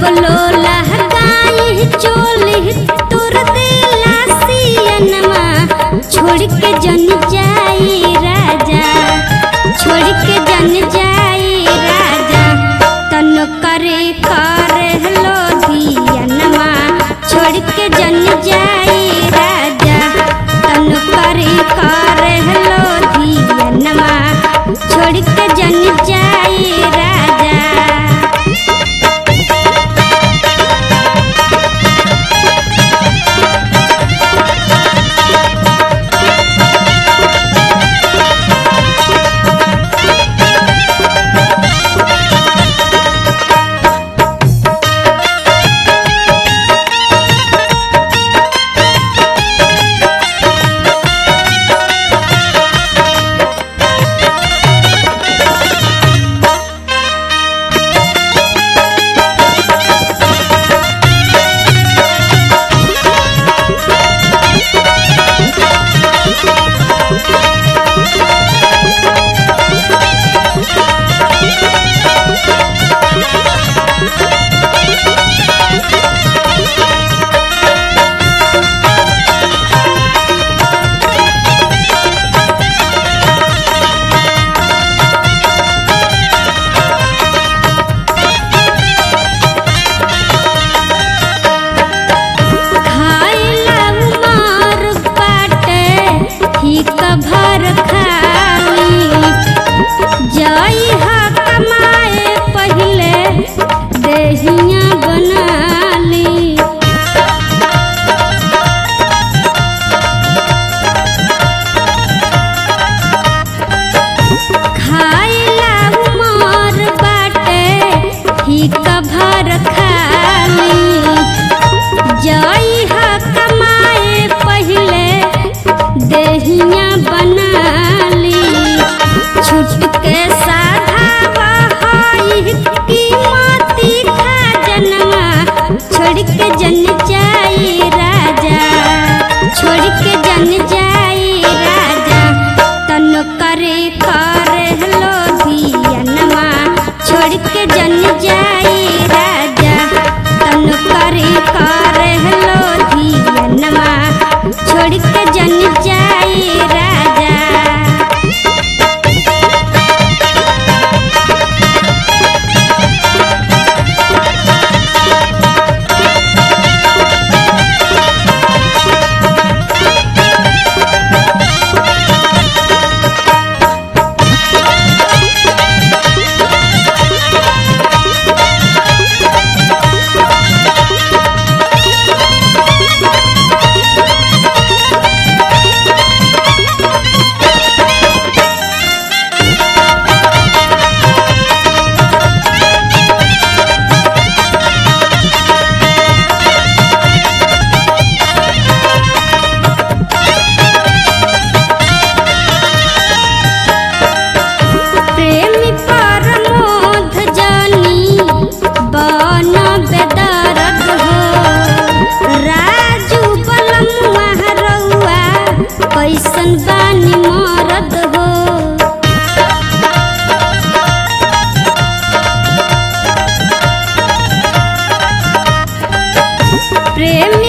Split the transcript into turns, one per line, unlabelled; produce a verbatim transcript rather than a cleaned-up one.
कबलो लहगाई चोली तुर देला सियनमा छोड़ के जन जाई राजा छोड़ के जन जाई राजा तन करे कर लो धियनमा छोड़ के जन जाई राजा तन करे कर लो धियनमा छोड़ के जन जाई राजा। भर खाली जाई हा कमाए पहले देहिया बनाली खाइला उमर बाटे ही भर खाली जाई हा कमाए पहले देहिया बनाली छुट के साधा बहाई कीमती खजनवा छोड़ के जन जाई राजा छोड़ के जन जाई राजा तन करे कर लो धियनमा छोड़ के जन जाई राजा तन करे कर लो धियनमा छोड़ के जन जाई राजा। कैसन बानी मरद हो प्रेम